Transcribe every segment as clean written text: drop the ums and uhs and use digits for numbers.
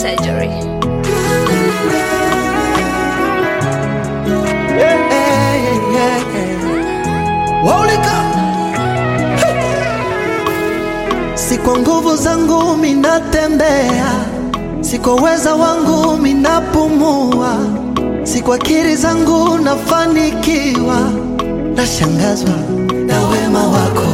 surgery. Si kwa nguvu zangu minatembea, si kwa uweza wangu minapumua, si kwa akili zangu nafanikiwa. Nashangazwa na wema wako,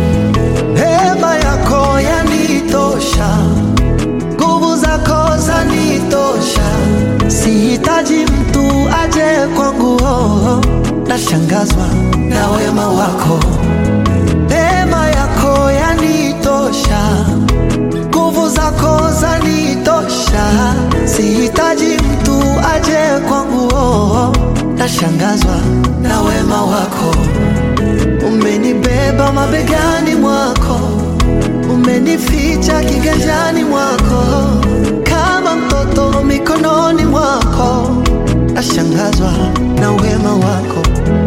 neema yako yanitosha, nguvu zako zanitosha. Sihitaji mtu aje kwangu, nashangazwa na wema wako, neema yako yanitosha, nguvu zako zanitosha. Sihitaji mtu aje kwangu, nashangazwa na wema wako. Umenibeba mabegani mwako, umenificha kiganjani mwako, kama mtoto mikononi mwako. Nashangazwa na wema wako.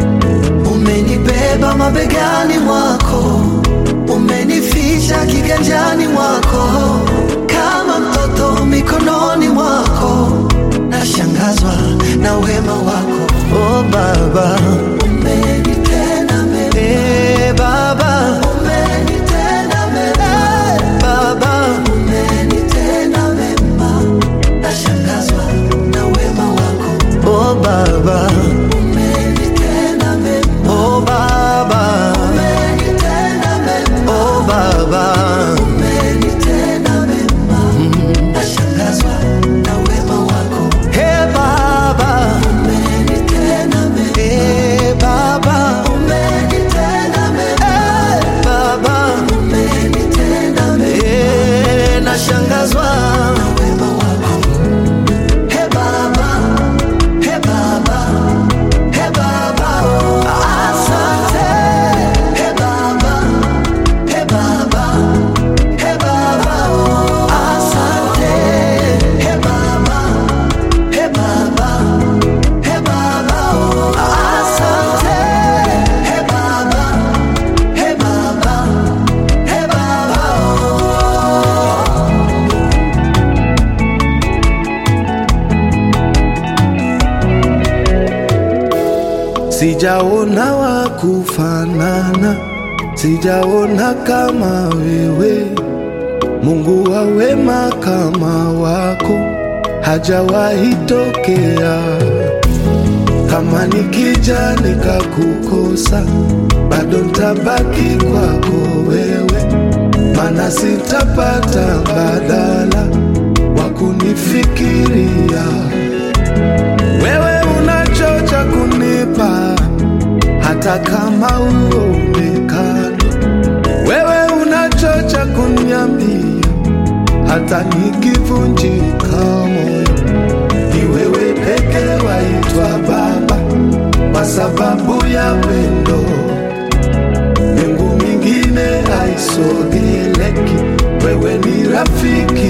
Umenibeba mabegani mwako, umenificha kiganjani mwako, kama mtoto mikononi mwako. Nashangazwa na wema wako. Oh Baba, umenitenda mema. Hey Baba, umenitenda mema. Baba, umenitenda mema. Nashangazwa na wema wako. Oh Baba, umenitenda mema. Oh Baba, umenitenda mema. Oh Baba, umenitenda mema. Nashangazwa na wema wako. Hey Baba, umenitenda mema. Hey Baba, umenitenda mema. Hey Baba, umenitenda mema. Hey, nashangazwa na wema wako. Hey Baba, hey Baba, hey Baba, asante. Hey Baba, hey Baba, hey Baba, asante. Hey Baba, hey Baba, hey Baba, asante. Hey Baba, hey Baba, hey Baba. Sijaona wa kufanana, sijaona kama wewe. Mungu wa wema kama wako hajawahi tokea. Kama nikija nikakukosa, bado ntabaki kwako wewe, maana sitapata mbadala wa kunifikiria. Wewe unachocha kunipa hata kama uonekani, wewe unachocha kuniambia hata nikivunjika moyo. Ni wewe peke waitwa Baba kwa sababu ya pendo. Mungu mwingine haisogeleki, wewe ni rafiki